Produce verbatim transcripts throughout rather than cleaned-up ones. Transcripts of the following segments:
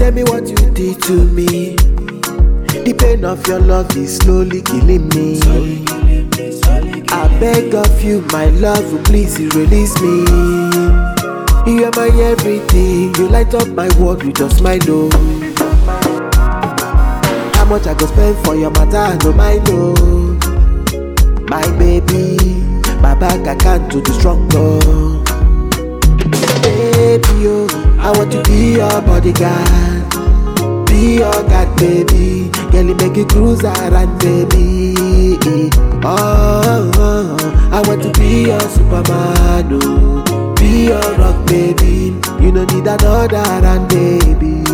Tell me what you did to me. The pain of your love is slowly killing me. I beg of you, my love, please release me. You are my everything. You light up my world with your smile, oh. How much I go spend for your matter, I no mind, oh. My baby, my back I can't do the stronger. Baby, oh, I want to be your bodyguard, be your God, baby. Girl, you make you cruise around, baby. Oh, oh, oh, I want to be your Superman, oh. Be your rock, baby. You don't need another and baby.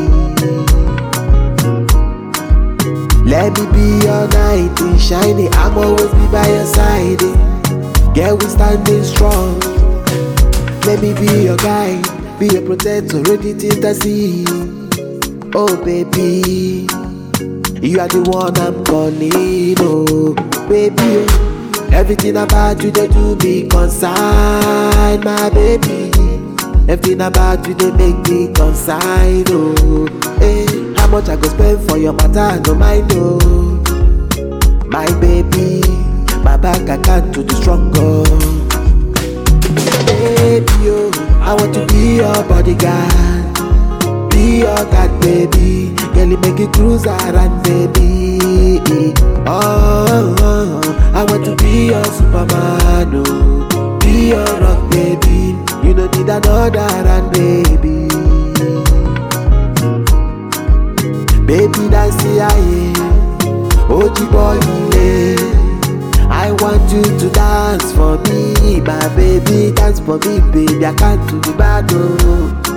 Let me be your knight in shining. I'm always be by your side. Girl, we standing strong. Let me be your guide, be your protector, ready to intercede. Oh baby, you are the one I'm calling. Oh baby, oh. Everything about you they do me consign, my baby. Everything about you they make me consign. Oh, hey, how much I go spend for your matter, I no mind. Oh, my baby, my back I can't do the stronger. Baby, oh, I want to be your bodyguard, be your God, baby. Girl, you make you cruise around, baby. Oh, oh, oh, I want to be your Superman, oh. Be your rock, baby. You don't need another and baby. Baby, that's the I O G boy, yeah. I want you to dance for me, my baby. Dance for me, baby. I can't do the bad, oh.